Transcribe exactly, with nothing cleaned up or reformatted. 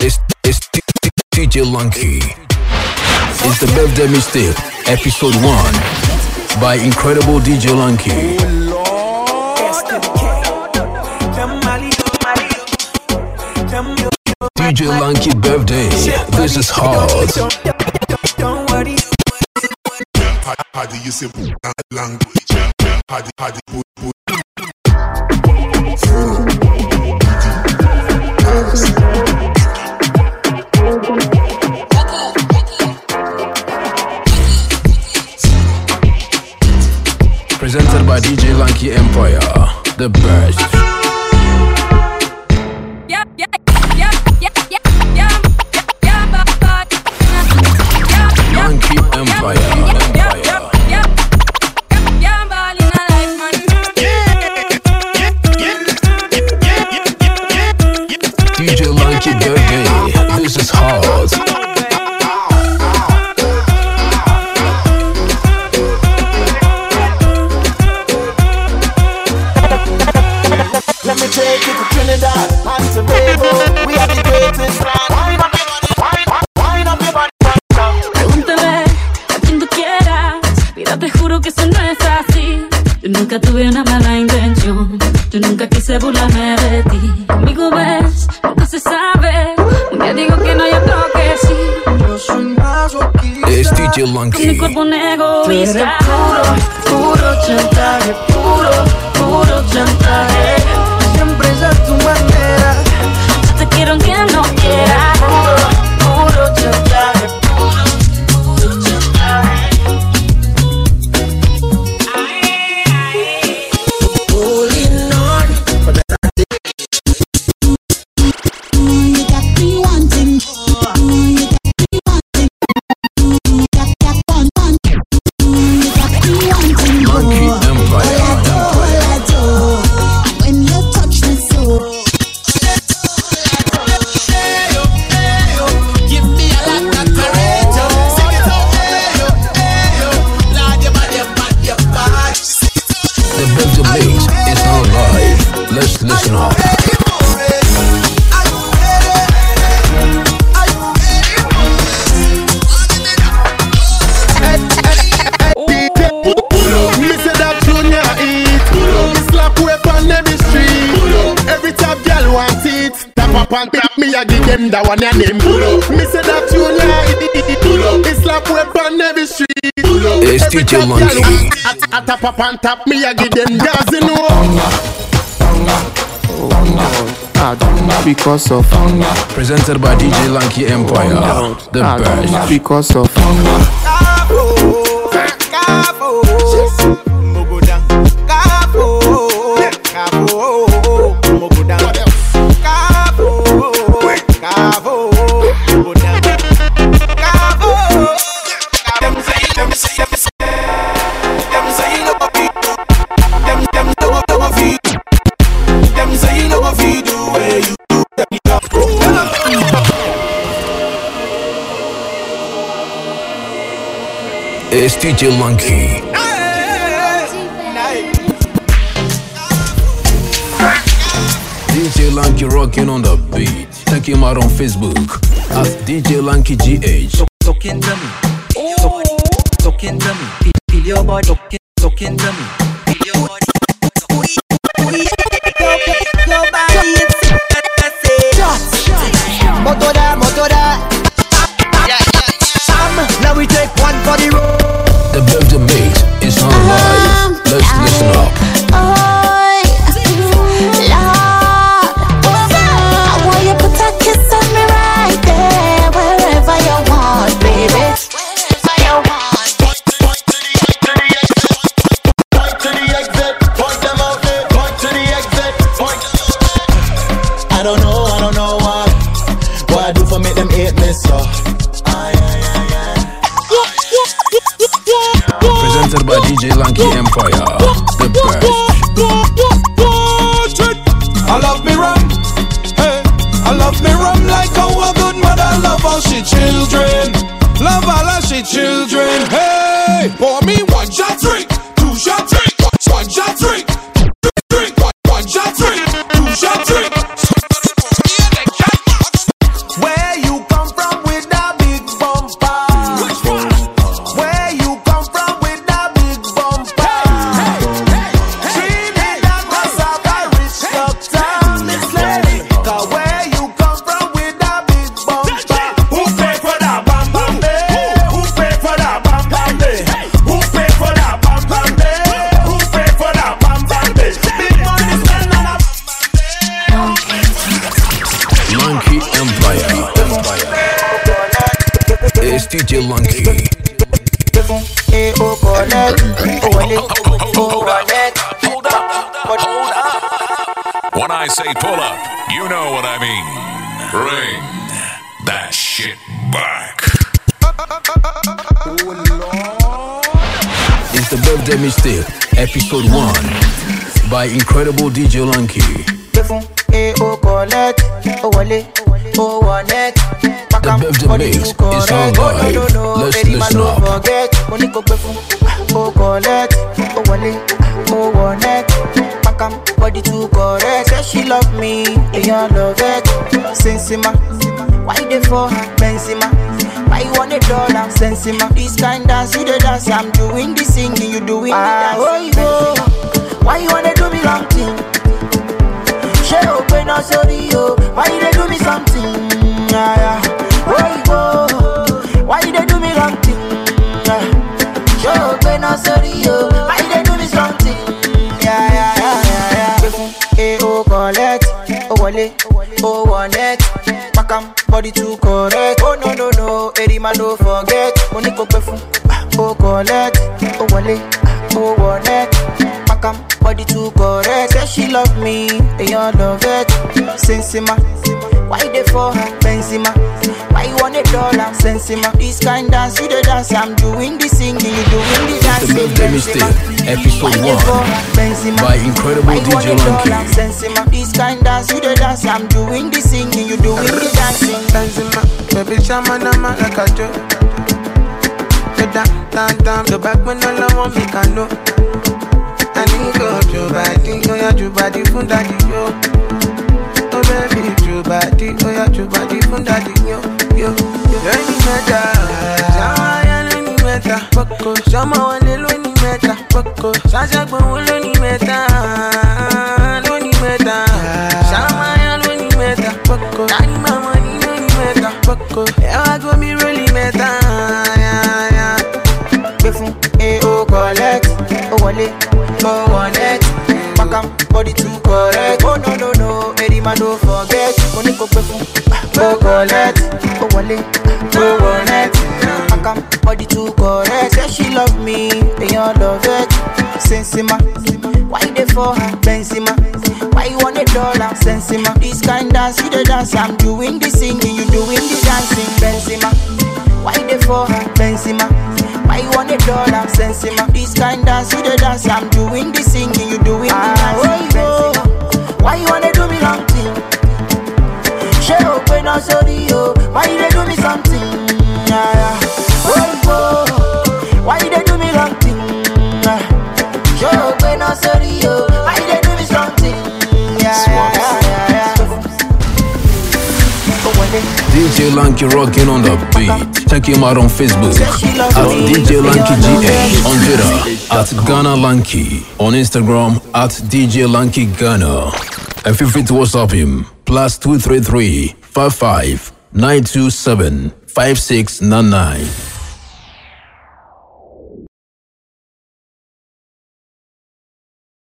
It's, it's D J Lanky. It's the birthday mixtape, episode one, by incredible D J Lanky. D J Lanky birthday, this is hard. How do you say language? How do how do Presented by D J Lanky Empire, the best. Yeah, yeah, yeah, yeah, yeah, yeah, yeah, yeah, Lanky Empire, Empire. D J Lanky birthday, this is hard. Let me take you to Trinidad and Tobago. We are the greatest land. Wine up your body, wine, wine up your body. Pregúntale a quien tú quieras. Mira, te juro que eso no es así. Yo nunca tuve una mala intención. Yo nunca quise burlarme de ti. Conmigo ves, nunca se sabe. Un día digo que no, yo creo que sí. Yo soy masoquista. Es D J Con Lanky. mi cuerpo negro Tú eres puro, puro chantaje. Puro, puro chantaje. Siempre es a tu manera. Yo te quiero aunque no quiera. Puro, puro chantaje. Puro, puro chantaje. Holding on for the You got me wanting. You got me wanting. You got that fun, fun. You got me wanting. Lanky Empire, Empire. When you touch me so. give me a lot of courage. Sing it out, ayo, ayo. Lord, your body, your body, your body. The birthday mix is now live. Let's listen up. Me say that Junior eat. Me slap whip on every street. Every top girl want it. Tap up and tap me, I give them that one your name. Me say that Junior eat. Me slap whip on every street. It's Every D J top girl Lanky. want it. I tap up and tap me, I give them gas in Because of Presented by D J Lanky Empire, the best. because of It's D J Lanky. D J Lanky rocking on the beat. Check him out on Facebook at D J Lanky G H. Talking to me, talking to me, feel your body, talking, talking to me, feel your body. Motoda, motoda. Now we take one for the road. The birthday mix is now live. Let's listen up. Oh, Lord, I want you to put a kiss on me right there, wherever you want, baby. Wherever you want. Point to the exit, point to the exit, point them out there, point to the exit, point. I don't know, I don't know what, what I do for make them hate me so. Presented by D J Lanky Empire, the best. I love me rum, hey. I love me rum like how a good mother love all she children. Love all of she children, hey. Pour me one shot drink, two shot drink, one shot drink, drink, one, one shot drink, two shot drink. When D J Lanky. Eh, oh, connect, oh, wallet, oh, wallet. Hold up, hold up. When I say pull up, you know what I mean. Bring that shit back. It's the birthday mistake, episode one, by Incredible D J Lanky. Eh, oh, connect, oh, wallet, oh, wallet. The birthday mix is on live. Let's listen up. Oh, collect, oh, wallet, oh, wallet. Pakam, body too correct. Say she love me, and you love it. Sensima, why they for her? Benzema, why you want a dollar? Sensima, this kind dance, you the dance. I'm doing the singing, you doing the dance. Oh, yo, why you wanna do me wrong thing? She open up, sorry, yo. Why you they do me something? Yeah, yeah. Oh, why you they do me wrong thing? She open up, sorry, yo. Why you they do me something? Yeah, yeah, yeah, yeah, yeah. Eh, oh, collect, oh, wallet, oh, wallet. Pakam, body too correct. Oh, no, no, no, Eddie man, don't forget. Money go perfume, oh, collect, oh, wallet, oh, wallet. Pakam, body too correct. Say she love me, and you love it. Sensima, why they for her? Benzema, why you want a dollar? Sensima, this kind dance, you the dance. I'm doing the singing, you doing the It's the dancing. birthday mistake, episode one, by Incredible D J Lanky. Sensima, this kind dance, you the dance. I'm doing the singing, you doing the dancing. Benzema, baby, shaman, I'm like a joke. The down, down, down, the back when all I want me can know. I need go to body, oh yeah, to body, fun daddy, yo. Oh baby, to body, oh yeah, to body, fun daddy, yo, yo, yo. Any matter, Shama ya any matter, Poco, Shama wale lo any matter, Poco, Shasha gbo lo any matter, lo any matter, Shama ya lo any matter, Poco, Daddy mama ni lo any matter, Poco, Ewa go mi really matter, yeah, yeah. Befun, eh, oh, collect, oh, wallet, oh, wallet. Pakam, body too correct. Oh, no, no, no, Eddie man, don't forget. Money go befun, oh, collect, oh, wallet, oh, wallet. Pakam, body too correct. Say she love me, and you love it. Sensima, why they for her? Benzema, why you want a dollar? Sensima, this kind dance, you the dance. I'm doing the singing, you doing the dancing. Benzema, why they for her? Benzema, why you want a dollar? Sensima, this kind dance, you the dance. I'm doing the singing, you doing the dancing. Benzema, why you wanna do me wrong thing? She open up, sorry, yo. Why you they do me something? Yeah, yeah. Oh, why you they do me wrong thing? She open up, sorry, yo. Why you they do me something? Yeah, yeah, yeah, yeah, yeah. D J Lanky rocking on the beat. Check him out on Facebook at D J Lanky G A, on Twitter at Ghana Lanky, on Instagram at D J Lanky Ghana. And feel free to WhatsApp him plus two three three five five nine two seven five six nine nine.